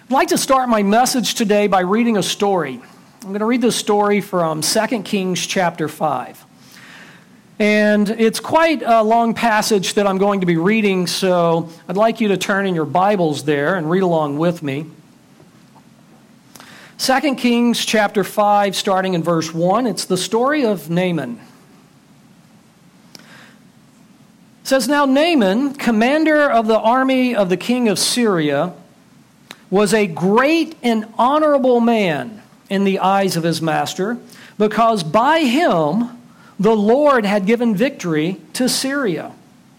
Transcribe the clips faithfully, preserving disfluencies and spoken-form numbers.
I'd like to start my message today by reading a story. I'm going to read this story from Second Kings chapter five. And it's quite a long passage that I'm going to be reading, so I'd like you to turn in your Bibles there and read along with me. Second Kings chapter five, starting in verse one, it's the story of Naaman. It says, "Now Naaman, commander of the army of the king of Syria, was a great and honorable man in the eyes of his master, because by him the Lord had given victory to Syria.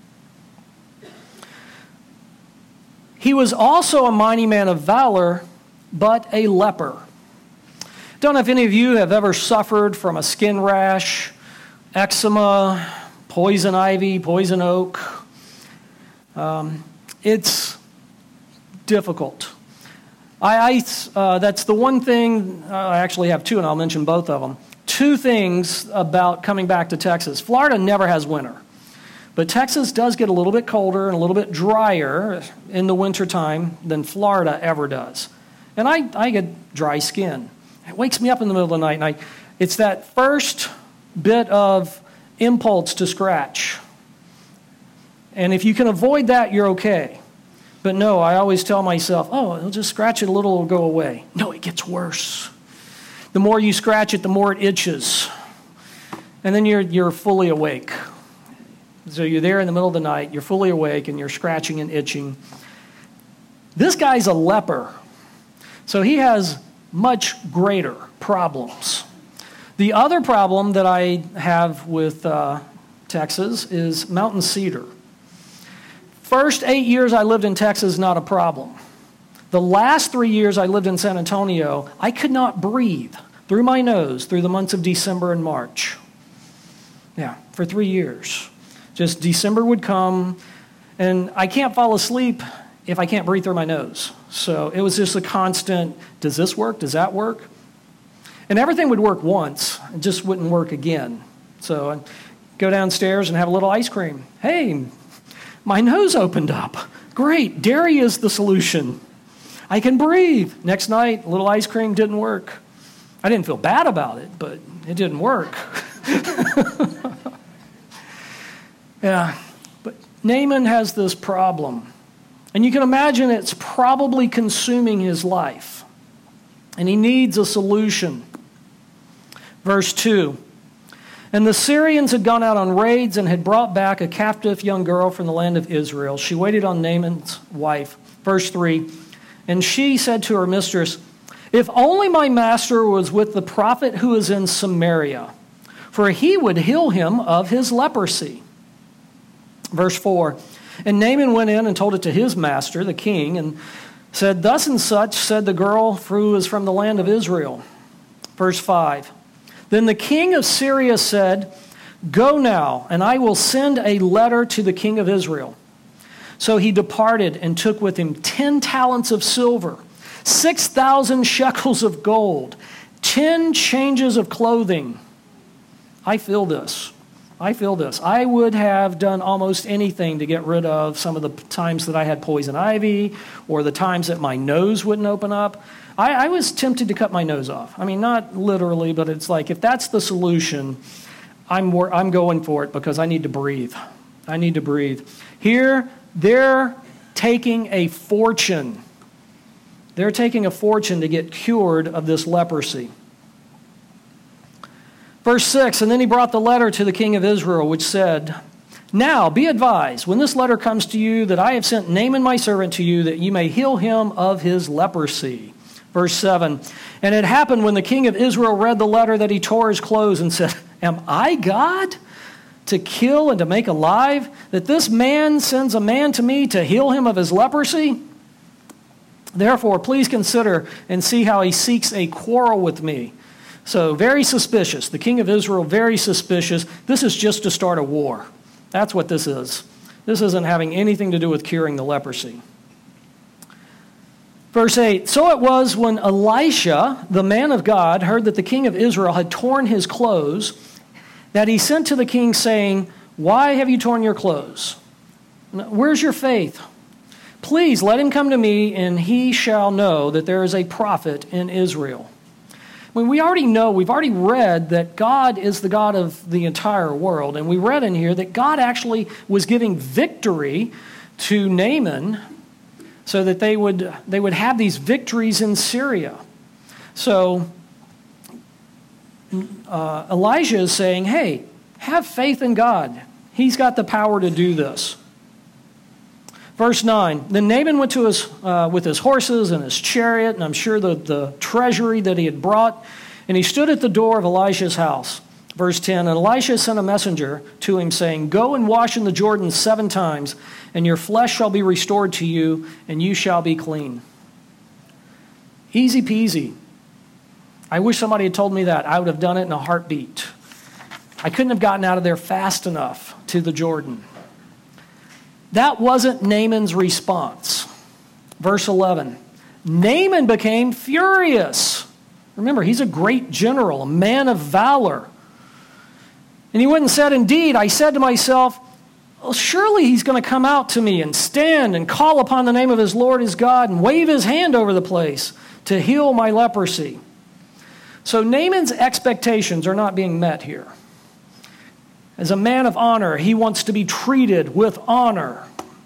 He was also a mighty man of valor, but a leper." Don't know if any of you have ever suffered from a skin rash, eczema, poison ivy, poison oak. Um, it's difficult. I, I uh, that's the one thing, uh, I actually have two, and I'll mention both of them. Two things about coming back to Texas. Florida never has winter, but Texas does get a little bit colder and a little bit drier in the wintertime than Florida ever does. And I, I get dry skin. It wakes me up in the middle of the night, and I, it's that first bit of impulse to scratch. And if you can avoid that, you're okay. But no, I always tell myself, oh, it'll just scratch it a little, it'll go away. No, it gets worse. The more you scratch it, the more it itches. And then you're you're fully awake. So you're there in the middle of the night, you're fully awake, and you're scratching and itching. This guy's a leper. So he has much greater problems. The other problem that I have with uh, Texas is mountain cedar. First eight years I lived in Texas, not a problem. The last three years I lived in San Antonio, I could not breathe through my nose through the months of December and March. Yeah, for three years. Just December would come, and I can't fall asleep if I can't breathe through my nose. So it was just a constant, does this work? Does that work? And everything would work once. It just wouldn't work again. So I'd go downstairs and have a little ice cream. Hey, my nose opened up. Great, dairy is the solution. I can breathe. Next night, a little ice cream didn't work. I didn't feel bad about it, but it didn't work. Yeah, but Naaman has this problem. And you can imagine it's probably consuming his life. And he needs a solution. Verse two. "And the Syrians had gone out on raids and had brought back a captive young girl from the land of Israel. She waited on Naaman's wife." Verse three. "And she said to her mistress, 'If only my master was with the prophet who is in Samaria, for he would heal him of his leprosy.'" Verse four. "And Naaman went in and told it to his master, the king, and said, 'Thus and such said the girl who is from the land of Israel.'" Verse five. "Then the king of Syria said, 'Go now, and I will send a letter to the king of Israel.' So he departed and took with him ten talents of silver, six thousand shekels of gold, ten changes of clothing." I feel this. I feel this. I would have done almost anything to get rid of some of the times that I had poison ivy or the times that my nose wouldn't open up. I, I was tempted to cut my nose off. I mean, not literally, but it's like if that's the solution, I'm I'm going for it because I need to breathe. I need to breathe. Here, they're taking a fortune. They're taking a fortune to get cured of this leprosy. Verse six, "And then he brought the letter to the king of Israel, which said, 'Now be advised, when this letter comes to you, that I have sent Naaman my servant to you, that you may heal him of his leprosy.'" Verse seven, "And it happened when the king of Israel read the letter that he tore his clothes and said, 'Am I God to kill and to make alive, that this man sends a man to me to heal him of his leprosy? Therefore, please consider and see how he seeks a quarrel with me.'" So very suspicious. The king of Israel, very suspicious. This is just to start a war. That's what this is. This isn't having anything to do with curing the leprosy. Verse eight, "So it was when Elisha, the man of God, heard that the king of Israel had torn his clothes, that he sent to the king saying, 'Why have you torn your clothes? Where's your faith? Please let him come to me, and he shall know that there is a prophet in Israel. I mean, we already know, we've already read that God is the God of the entire world. And we read in here that God actually was giving victory to Naaman so that they would, they would have these victories in Syria. So uh, Elijah is saying, hey, have faith in God. He's got the power to do this. Verse nine, then Naaman went to his, uh, with his horses and his chariot, and I'm sure the, the treasury that he had brought, and he stood at the door of Elisha's house. Verse ten, and Elisha sent a messenger to him, saying, go and wash in the Jordan seven times, and your flesh shall be restored to you, and you shall be clean. Easy peasy. I wish somebody had told me that. I would have done it in a heartbeat. I couldn't have gotten out of there fast enough to the Jordan. That wasn't Naaman's response. Verse eleven, Naaman became furious. Remember, he's a great general, a man of valor. And he went and said, indeed, I said to myself, well, surely he's going to come out to me and stand and call upon the name of his Lord his God and wave his hand over the place to heal my leprosy. So Naaman's expectations are not being met here. As a man of honor, he wants to be treated with honor.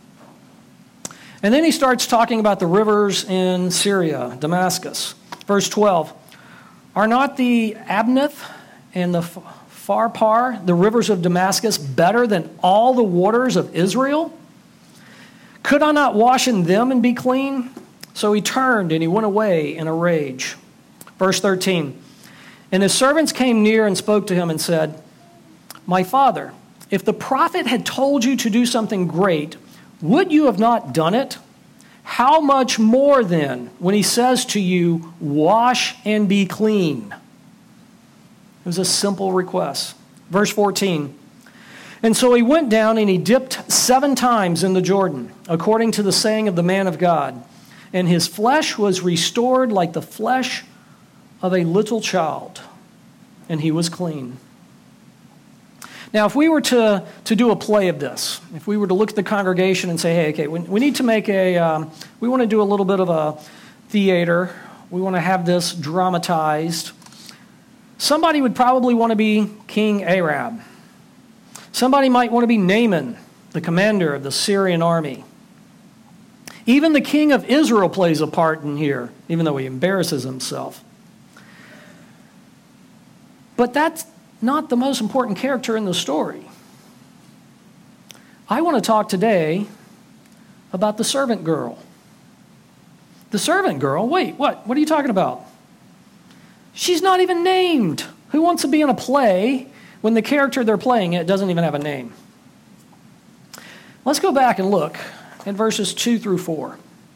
And then he starts talking about the rivers in Syria, Damascus. Verse twelve, are not the Abneth and the Pharpar, the rivers of Damascus, better than all the waters of Israel? Could I not wash in them and be clean? So he turned and he went away in a rage. Verse thirteen, and his servants came near and spoke to him and said, my father, if the prophet had told you to do something great, would you have not done it? How much more then when he says to you, wash and be clean? It was a simple request. Verse fourteen, and so he went down and he dipped seven times in the Jordan, according to the saying of the man of God. And his flesh was restored like the flesh of a little child, and he was clean. Now, if we were to, to do a play of this, if we were to look at the congregation and say, hey, okay, we, we need to make a, um, we want to do a little bit of a theater, we want to have this dramatized, somebody would probably want to be King Arab. Somebody might want to be Naaman, the commander of the Syrian army. Even the king of Israel plays a part in here, even though he embarrasses himself. But that's not the most important character in the story. I want to talk today about the servant girl. The servant girl? Wait, what? What are you talking about? She's not even named. Who wants to be in a play when the character they're playing it doesn't even have a name? Let's go back and look at verses two through four.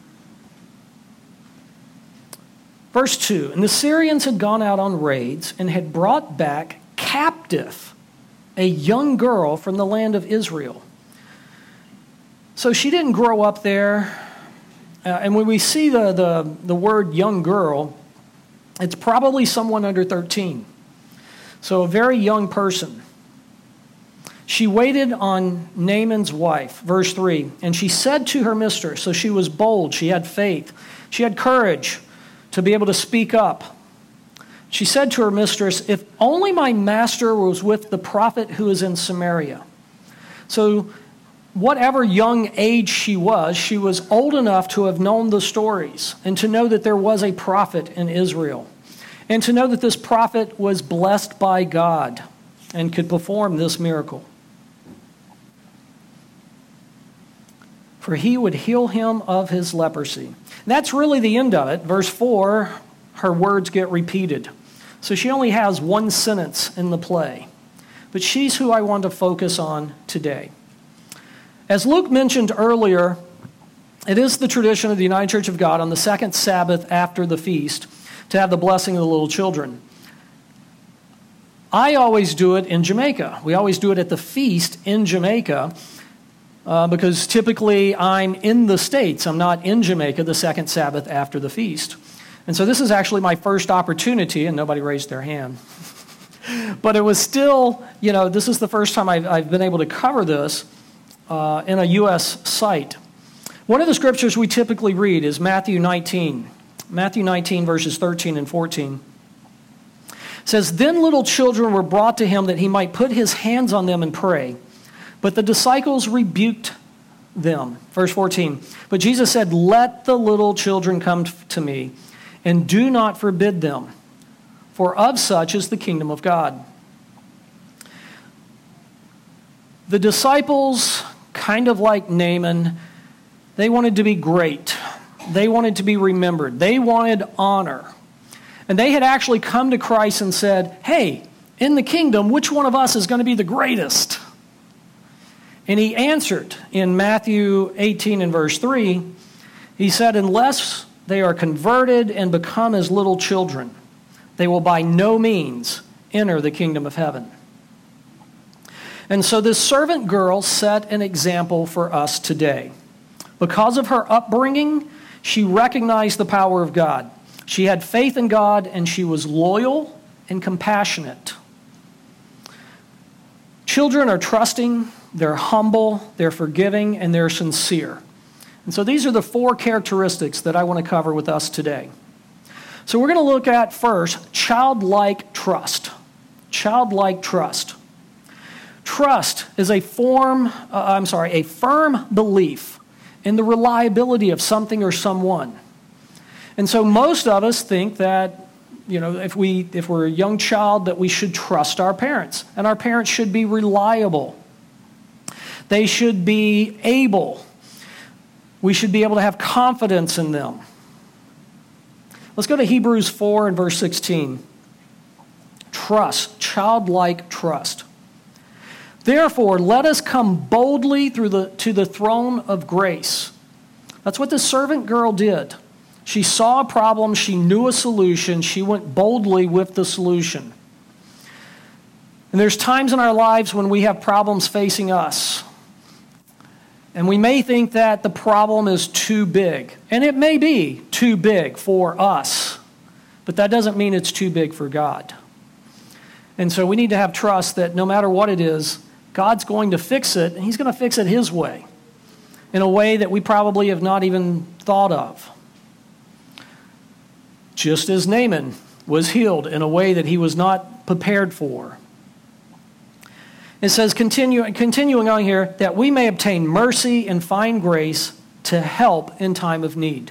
Verse two, and the Syrians had gone out on raids and had brought back captive a young girl from the land of Israel. So she didn't grow up there. Uh, and when we see the, the, the word young girl, it's probably someone under thirteen. So a very young person. She waited on Naaman's wife, verse three, and she said to her mistress, so she was bold, she had faith, she had courage to be able to speak up. She said to her mistress, if only my master was with the prophet who is in Samaria. So whatever young age she was, she was old enough to have known the stories and to know that there was a prophet in Israel and to know that this prophet was blessed by God and could perform this miracle. For he would heal him of his leprosy. That's really the end of it. Verse four, her words get repeated. So she only has one sentence in the play. But she's who I want to focus on today. As Luke mentioned earlier, it is the tradition of the United Church of God on the second Sabbath after the feast to have the blessing of the little children. I always do it in Jamaica. We always do it at the feast in Jamaica uh, because typically I'm in the States. I'm not in Jamaica the second Sabbath after the feast. And so this is actually my first opportunity, and nobody raised their hand. But it was still, you know, this is the first time I've, I've been able to cover this uh, in a U S site. One of the scriptures we typically read is Matthew nineteen. Matthew nineteen, verses thirteen and fourteen. It says, "Then little children were brought to him that he might put his hands on them and pray. But the disciples rebuked them." Verse fourteen. "But Jesus said, 'Let the little children come to me, and do not forbid them, for of such is the kingdom of God.'" The disciples, kind of like Naaman, they wanted to be great. They wanted to be remembered. They wanted honor. And they had actually come to Christ and said, "Hey, in the kingdom, which one of us is going to be the greatest?" And he answered in Matthew eighteen and verse three, he said, "Unless they are converted and become as little children, they will by no means enter the kingdom of heaven." And so this servant girl set an example for us today. Because of her upbringing, she recognized the power of God. She had faith in God, and she was loyal and compassionate. Children are trusting, they're humble, they're forgiving, and they're sincere. And so these are the four characteristics that I want to cover with us today. So we're going to look at first childlike trust. Childlike trust. Trust is a form, uh, I'm sorry, a firm belief in the reliability of something or someone. And so most of us think that, you know, if we if we're a young child, that we should trust our parents, and our parents should be reliable. They should be able. We should be able to have confidence in them. Let's go to Hebrews four and verse sixteen. Trust, childlike trust. "Therefore, let us come boldly through the, to the throne of grace." That's what the servant girl did. She saw a problem, she knew a solution, she went boldly with the solution. And there's times in our lives when we have problems facing us. And we may think that the problem is too big. And it may be too big for us. But that doesn't mean it's too big for God. And so we need to have trust that no matter what it is, God's going to fix it, and he's going to fix it his way, in a way that we probably have not even thought of. Just as Naaman was healed in a way that he was not prepared for. It says, continue, continuing on here, that we may obtain mercy and find grace to help in time of need.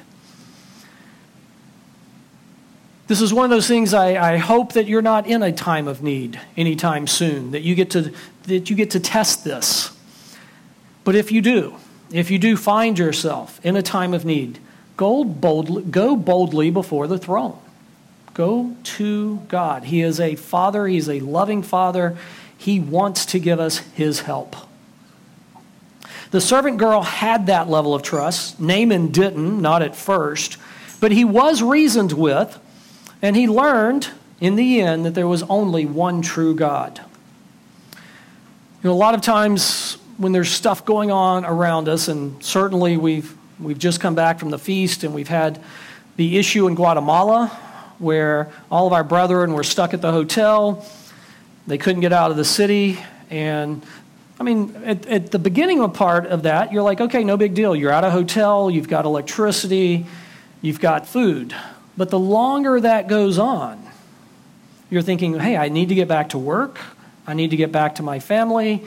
This is one of those things I, I hope that you're not in a time of need anytime soon, that you get to that you get to test this. But if you do, if you do find yourself in a time of need, go boldly, go boldly before the throne. Go to God. He is a Father. He's a loving Father. He wants to give us his help. The servant girl had that level of trust. Naaman didn't, not at first. But he was reasoned with, and he learned in the end that there was only one true God. You know, a lot of times when there's stuff going on around us, and certainly we've we've just come back from the feast, and we've had the issue in Guatemala where all of our brethren were stuck at the hotel. They couldn't get out of the city. And I mean, at, at the beginning of part of that, you're like, okay, no big deal. You're at a hotel, you've got electricity, you've got food. But the longer that goes on, you're thinking, hey, I need to get back to work. I need to get back to my family.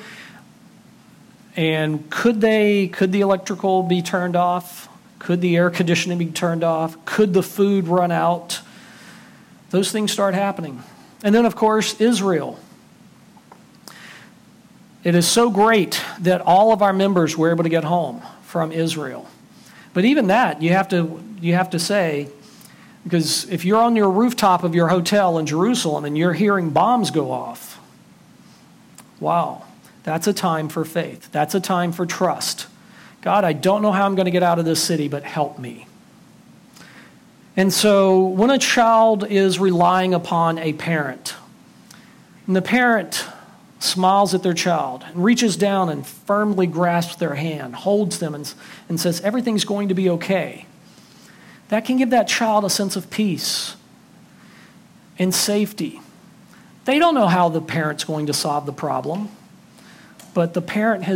And could they, could the electrical be turned off? Could the air conditioning be turned off? Could the food run out? Those things start happening. And then, of course, Israel. It is so great that all of our members were able to get home from Israel. But even that, you have to, you have to say, because if you're on your rooftop of your hotel in Jerusalem and you're hearing bombs go off, wow, that's a time for faith. That's a time for trust. God, I don't know how I'm going to get out of this city, but help me. And so when a child is relying upon a parent, and the parent smiles at their child and reaches down and firmly grasps their hand, holds them and, and says, everything's going to be okay, that can give that child a sense of peace and safety. They don't know how the parent's going to solve the problem, but the parent has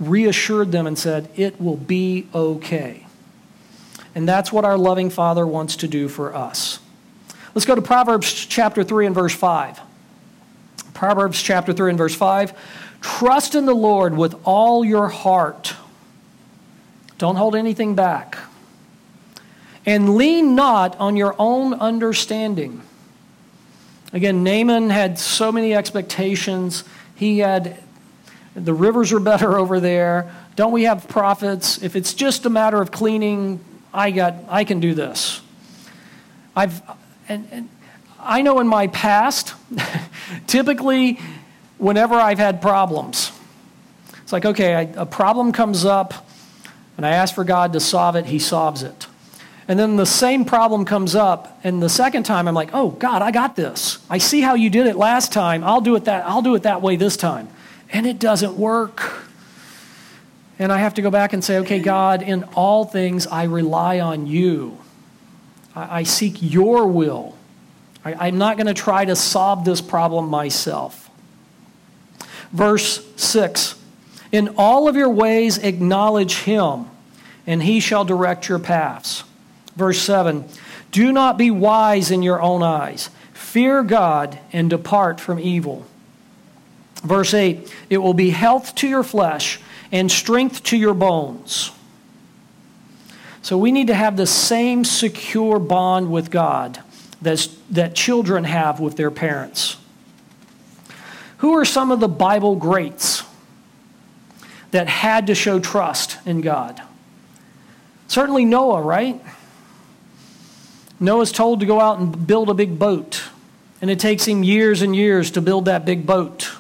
reassured them and said, it will be okay. And that's what our loving Father wants to do for us. Let's go to Proverbs chapter three and verse five. Proverbs chapter three and verse five. Trust in the Lord with all your heart. Don't hold anything back. And lean not on your own understanding. Again, Naaman had so many expectations. He had, the rivers are better over there. Don't we have prophets? If it's just a matter of cleaning, I got, I can do this. I've, and, and I know in my past, typically, whenever I've had problems, it's like, okay, I, a problem comes up, and I ask for God to solve it, he solves it. And then the same problem comes up, and the second time I'm like, oh, God, I got this. I see how you did it last time. I'll do it that, I'll do it that way this time. And it doesn't work. And I have to go back and say, okay, God, in all things I rely on you. I, I seek your will. I, I'm not going to try to solve this problem myself. Verse six, in all of your ways acknowledge him, and he shall direct your paths. Verse seven, do not be wise in your own eyes. Fear God and depart from evil. Verse eight, it will be health to your flesh and strength to your bones. So we need to have the same secure bond with God that's, that children have with their parents. Who are some of the Bible greats that had to show trust in God? Certainly Noah, right? Noah's told to go out and build a big boat, and it takes him years and years to build that big boat.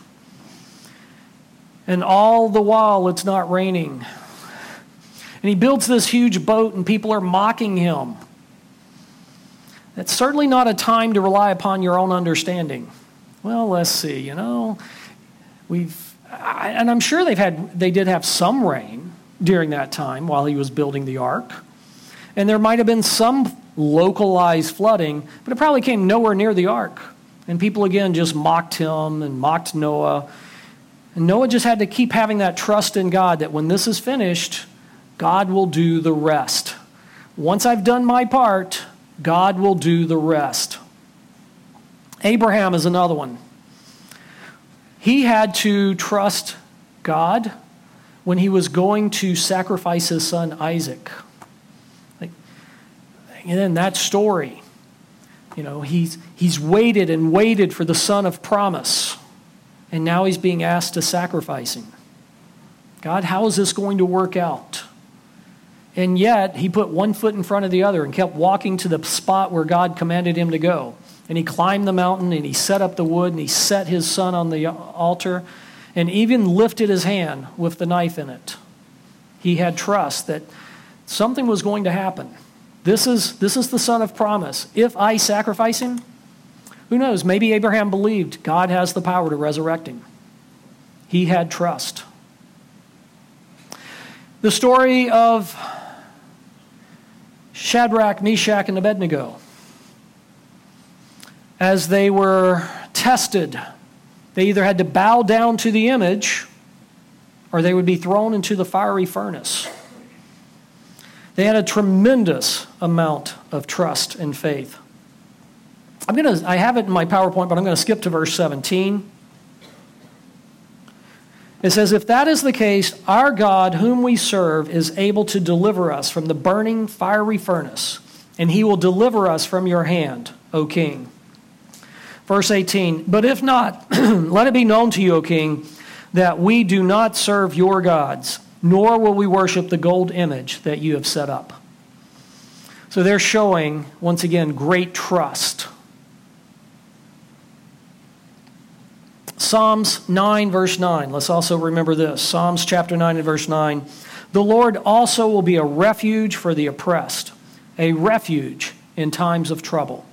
And all the while, it's not raining. And he builds this huge boat, and people are mocking him. That's certainly not a time to rely upon your own understanding. Well, let's see, you know, we've, I, and I'm sure they've had, they did have some rain during that time while he was building the ark. And there might have been some localized flooding, but it probably came nowhere near the ark. And people again just mocked him and mocked Noah. And Noah just had to keep having that trust in God that when this is finished, God will do the rest. Once I've done my part, God will do the rest. Abraham is another one. He had to trust God when he was going to sacrifice his son Isaac. Like, and then that story, you know, he's, he's waited and waited for the son of promise, and now he's being asked to sacrifice him. God, how is this going to work out? And yet, he put one foot in front of the other and kept walking to the spot where God commanded him to go. And he climbed the mountain, and he set up the wood, and he set his son on the altar, and even lifted his hand with the knife in it. He had trust that something was going to happen. This is, this is the son of promise. If I sacrifice him, who knows? Maybe Abraham believed God has the power to resurrect him. He had trust. The story of Shadrach, Meshach, and Abednego. As they were tested, they either had to bow down to the image or they would be thrown into the fiery furnace. They had a tremendous amount of trust and faith. I'm gonna, I have it in my PowerPoint, but I'm going to skip to verse seventeen. It says, if that is the case, our God, whom we serve, is able to deliver us from the burning fiery furnace, and he will deliver us from your hand, O king. Verse eighteen, but if not, let it be known to you, O king, that we do not serve your gods, nor will we worship the gold image that you have set up. So they're showing, once again, great trust. Psalms nine, verse nine. Let's also remember this. Psalms chapter nine and verse nine. The Lord also will be a refuge for the oppressed, a refuge in times of trouble.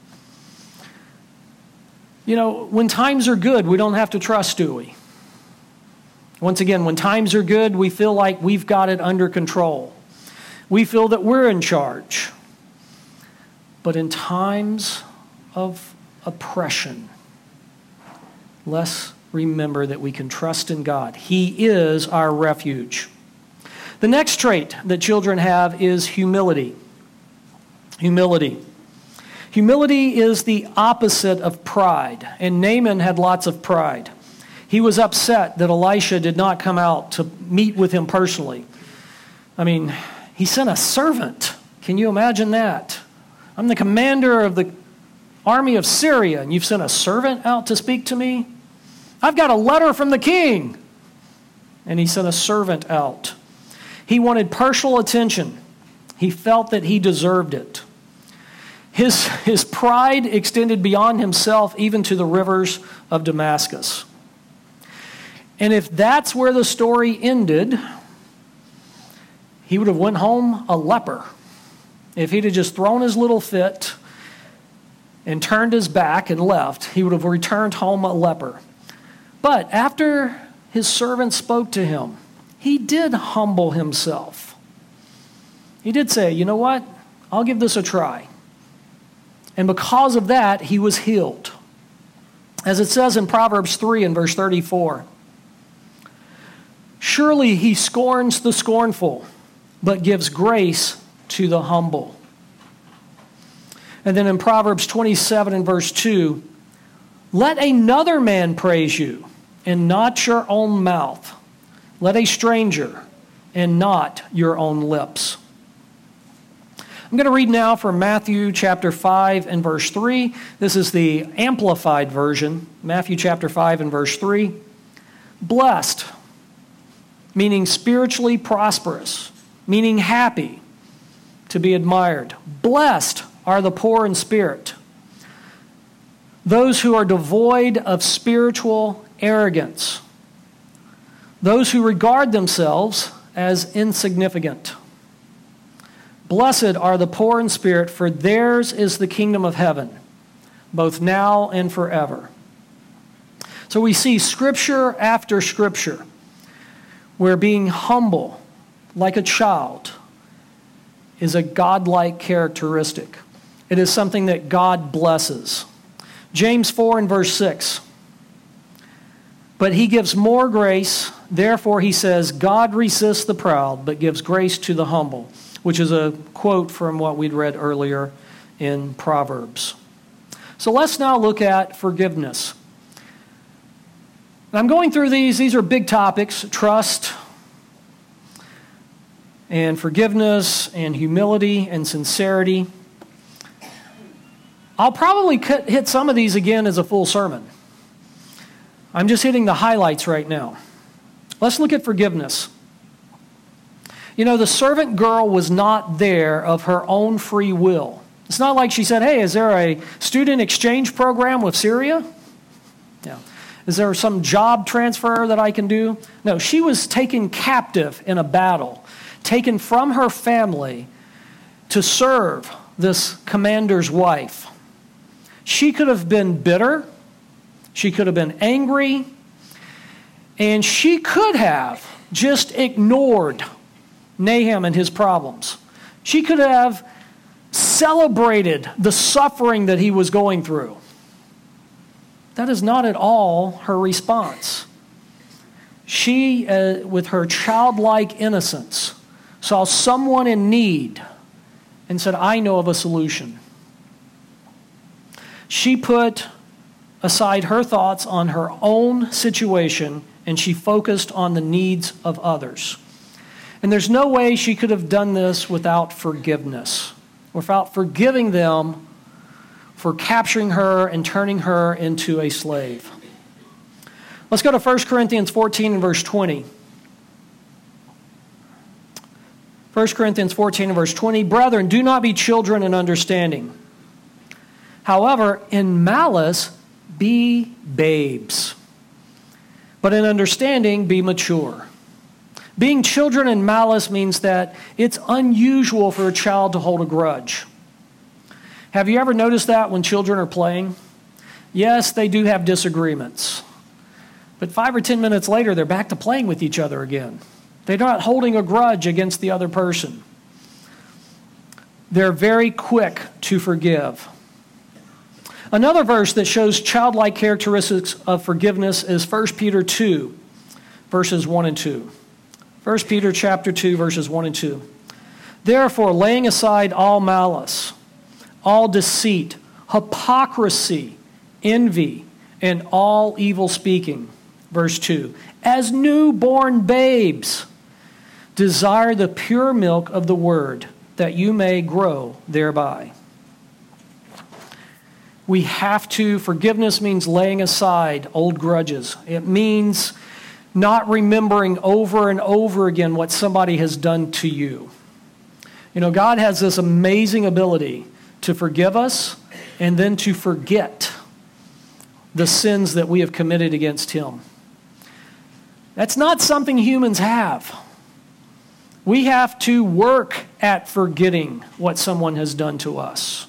You know, when times are good, we don't have to trust, do we? Once again, when times are good, we feel like we've got it under control. We feel that we're in charge. But in times of oppression, let's remember that we can trust in God. He is our refuge. The next trait that children have is humility. Humility. Humility is the opposite of pride, and Naaman had lots of pride. He was upset that Elisha did not come out to meet with him personally. I mean, he sent a servant. Can you imagine that? I'm the commander of the army of Syria, and you've sent a servant out to speak to me? I've got a letter from the king. And he sent a servant out. He wanted personal attention. He felt that he deserved it. His, his pride extended beyond himself, even to the rivers of Damascus. And if that's where the story ended, he would have went home a leper. If he'd have just thrown his little fit and turned his back and left, he would have returned home a leper. But after his servant spoke to him, he did humble himself. He did say, you know what? I'll give this a try. And because of that, he was healed. As it says in Proverbs three and verse thirty-four, surely he scorns the scornful, but gives grace to the humble. And then in Proverbs twenty-seven and verse two, let another man praise you, and not your own mouth. Let a stranger, and not your own lips. I'm going to read now from Matthew chapter five and verse three. This is the Amplified version. Matthew chapter five and verse three. Blessed, meaning spiritually prosperous, meaning happy, to be admired. Blessed are the poor in spirit, those who are devoid of spiritual arrogance, those who regard themselves as insignificant. Blessed are the poor in spirit, for theirs is the kingdom of heaven, both now and forever. So we see scripture after scripture where being humble like a child is a godlike characteristic. It is something that God blesses. James four and verse six. But he gives more grace, therefore he says, God resists the proud, but gives grace to the humble, which is a quote from what we'd read earlier in Proverbs. So let's now look at forgiveness. And I'm going through these. These are big topics: trust and forgiveness and humility and sincerity. I'll probably cut, hit some of these again as a full sermon. I'm just hitting the highlights right now. Let's look at forgiveness. You know, the servant girl was not there of her own free will. It's not like she said, hey, is there a student exchange program with Syria? Yeah. Is there some job transfer that I can do? No, she was taken captive in a battle, taken from her family to serve this commander's wife. She could have been bitter. She could have been angry. And she could have just ignored Nahum and his problems. She could have celebrated the suffering that he was going through. That is not at all her response. She, uh, with her childlike innocence, saw someone in need and said, I know of a solution. She put aside her thoughts on her own situation and she focused on the needs of others. And there's no way she could have done this without forgiveness, without forgiving them for capturing her and turning her into a slave. Let's go to First Corinthians fourteen and verse twenty. First Corinthians fourteen and verse twenty. Brethren, do not be children in understanding. However, in malice, be babes. But in understanding, be mature. Being children in malice means that it's unusual for a child to hold a grudge. Have you ever noticed that when children are playing? Yes, they do have disagreements. But five or ten minutes later, they're back to playing with each other again. They're not holding a grudge against the other person. They're very quick to forgive. Another verse that shows childlike characteristics of forgiveness is First Peter two, verses one and two. First Peter chapter two, verses one and two. Therefore, laying aside all malice, all deceit, hypocrisy, envy, and all evil speaking. Verse two. As newborn babes, desire the pure milk of the word, that you may grow thereby. We have to, forgiveness means laying aside old grudges. It means not remembering over and over again what somebody has done to you. You know, God has this amazing ability to forgive us and then to forget the sins that we have committed against Him. That's not something humans have. We have to work at forgetting what someone has done to us.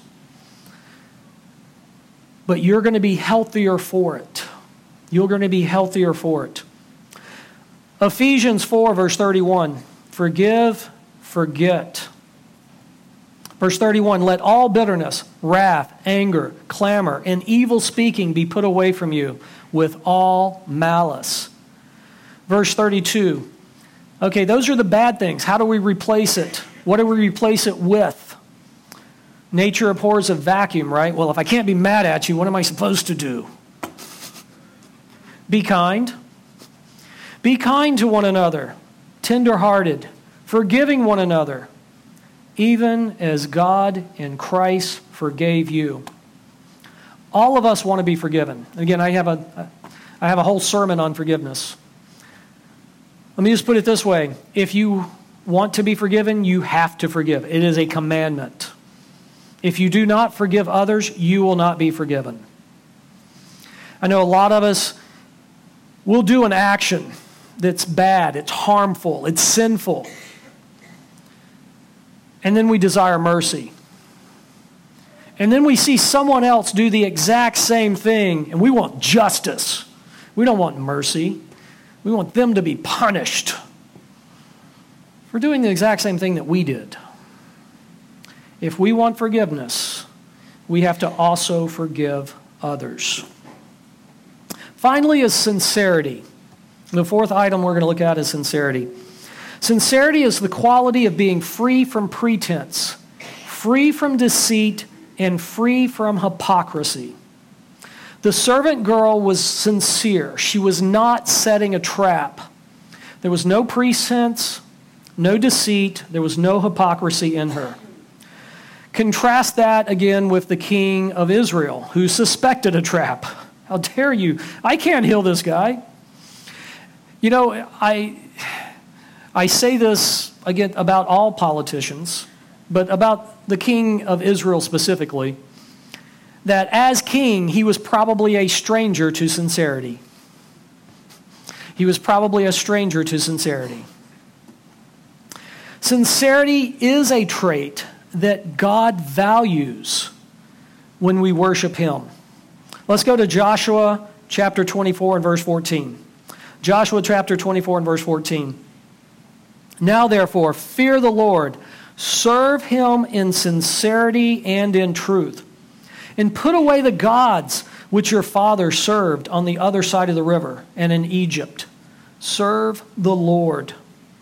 But you're going to be healthier for it. You're going to be healthier for it. Ephesians four, verse thirty-one. Forgive, forget. Verse thirty-one, let all bitterness, wrath, anger, clamor, and evil speaking be put away from you with all malice. Verse thirty-two, okay, those are the bad things. How do we replace it? What do we replace it with? Nature abhors a vacuum, right? Well, if I can't be mad at you, what am I supposed to do? Be kind. Be kind to one another, tender-hearted, forgiving one another, even as God in Christ forgave you. All of us want to be forgiven. Again, I have a, I have a whole sermon on forgiveness. Let me just put it this way. If you want to be forgiven, you have to forgive. It is a commandment. If you do not forgive others, you will not be forgiven. I know a lot of us will do an action that's bad, it's harmful, it's sinful. And then we desire mercy. And then we see someone else do the exact same thing, and we want justice. We don't want mercy. We want them to be punished for doing the exact same thing that we did. If we want forgiveness, we have to also forgive others. Finally is sincerity. The fourth item we're going to look at is sincerity. Sincerity is the quality of being free from pretense, free from deceit, and free from hypocrisy. The servant girl was sincere. She was not setting a trap. There was no pretense, no deceit, there was no hypocrisy in her. Contrast that again with the king of Israel, who suspected a trap. How dare you? I can't heal this guy. You know, I, I say this again about all politicians, but about the king of Israel specifically, that as king, he was probably a stranger to sincerity. He was probably a stranger to sincerity. Sincerity is a trait that God values when we worship Him. Let's go to Joshua chapter twenty-four and verse fourteen. Joshua chapter twenty-four and verse fourteen. Now therefore, fear the Lord, serve Him in sincerity and in truth, and put away the gods which your father served on the other side of the river and in Egypt. Serve the Lord.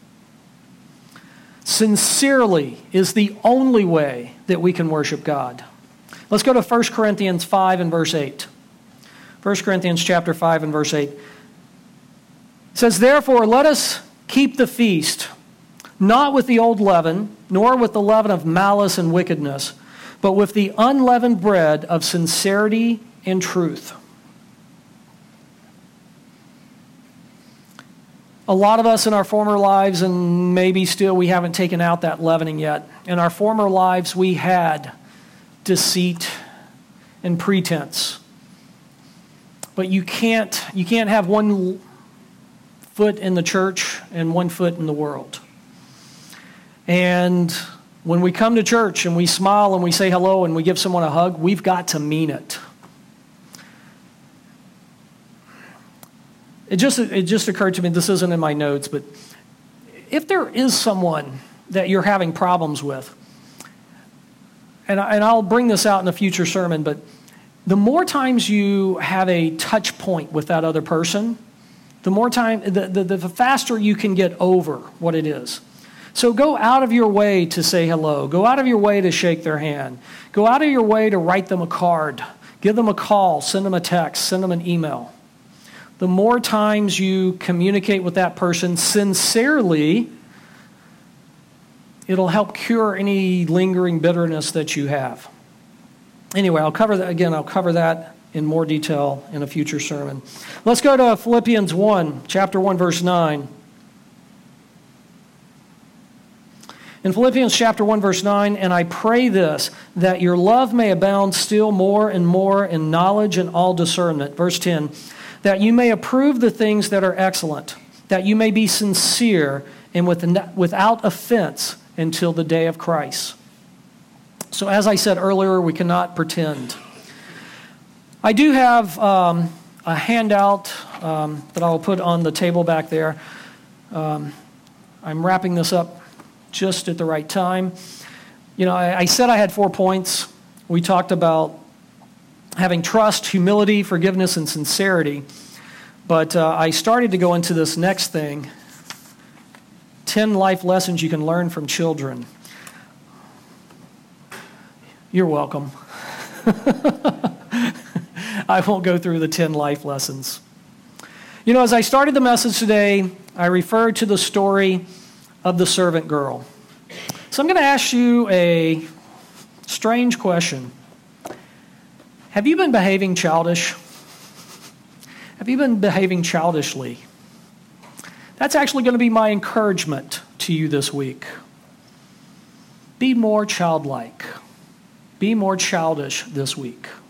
Sincerely is the only way that we can worship God. Let's go to First Corinthians five and verse eight. First Corinthians chapter five and verse eight. It says, therefore, let us keep the feast, not with the old leaven, nor with the leaven of malice and wickedness, but with the unleavened bread of sincerity and truth. A lot of us in our former lives, and maybe still we haven't taken out that leavening yet. In our former lives, we had deceit and pretense. But you can't, you can't have one foot in the church and one foot in the world. And when we come to church and we smile and we say hello and we give someone a hug, we've got to mean it. It just, it just occurred to me, this isn't in my notes, but if there is someone that you're having problems with, and, I, and I'll bring this out in a future sermon, but the more times you have a touch point with that other person, the more time, the, the, the faster you can get over what it is. So go out of your way to say hello. Go out of your way to shake their hand. Go out of your way to write them a card. Give them a call. Send them a text. Send them an email. The more times you communicate with that person sincerely, it'll help cure any lingering bitterness that you have. Anyway, I'll cover that again. I'll cover that in more detail in a future sermon. Let's go to Philippians one, chapter one, verse nine. In Philippians chapter one, verse nine, and I pray this, that your love may abound still more and more in knowledge and all discernment. Verse ten, that you may approve the things that are excellent, that you may be sincere and without offense until the day of Christ. So as I said earlier, we cannot pretend. I do have um, a handout um, that I'll put on the table back there. Um, I'm wrapping this up just at the right time. You know, I, I said I had four points. We talked about having trust, humility, forgiveness, and sincerity. But uh, I started to go into this next thing, ten life lessons you can learn from children. You're welcome. I won't go through the ten life lessons. You know, as I started the message today, I referred to the story of the servant girl. So I'm going to ask you a strange question. Have you been behaving childish? Have you been behaving childishly? That's actually going to be my encouragement to you this week. Be more childlike. Be more childish this week.